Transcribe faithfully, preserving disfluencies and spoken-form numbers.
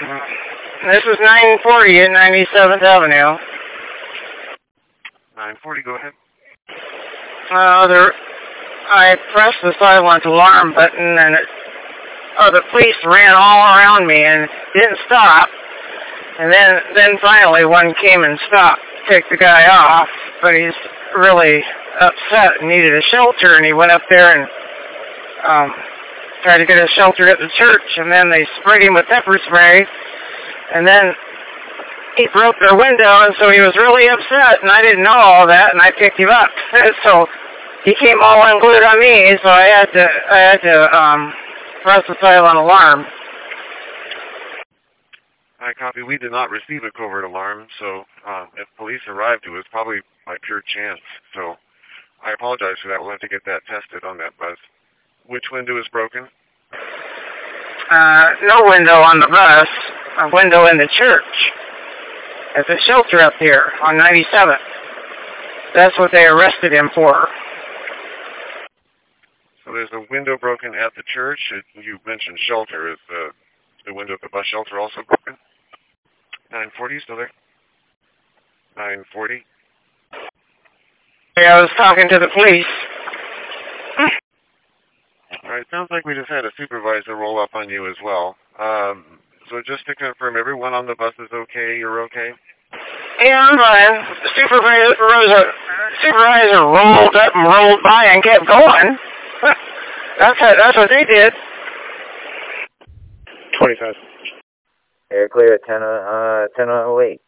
This is nine forty at ninety-seventh Avenue. nine forty, go ahead. Uh, there, I pressed the silent alarm button, and it, oh, the police ran all around me and didn't stop. And then, then finally one came and stopped, picked the guy off, but he's really upset and needed a shelter, and he went up there and um, tried to get a shelter at the church, and then they sprayed him with pepper spray, and then he broke their window, and so he was really upset, and I didn't know all that, and I picked him up. So he came all unglued on me, so I had to, I had to um, press the silent alarm. I copy. We did not receive a covert alarm, so uh, if police arrived, it was probably by pure chance. So I apologize for that. We'll have to get that tested on that bus. Which window is broken? Uh, no window on the bus. A window in the church. At the shelter up here on ninety-seventh. That's what they arrested him for. So there's a window broken at the church. It, you mentioned shelter. Is the, the window at the bus shelter also broken? nine forty, still there? nine forty? Yeah, I was talking to the police. All right, sounds like we just had a supervisor roll up on you as well. Um, so just to confirm, everyone on the bus is okay? You're okay? Yeah, I'm fine. The supervisor, supervisor rolled up and rolled by and kept going. That's what, that's what they did. twenty-five. Air clear at ten, uh, ten oh eight.